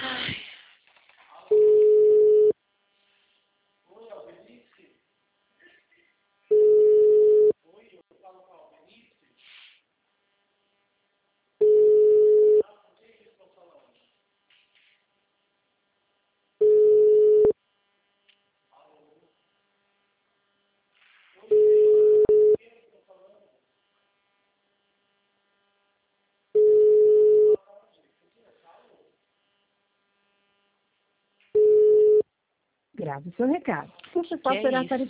Ai, Grave seu recado. Por que favor, é será isso?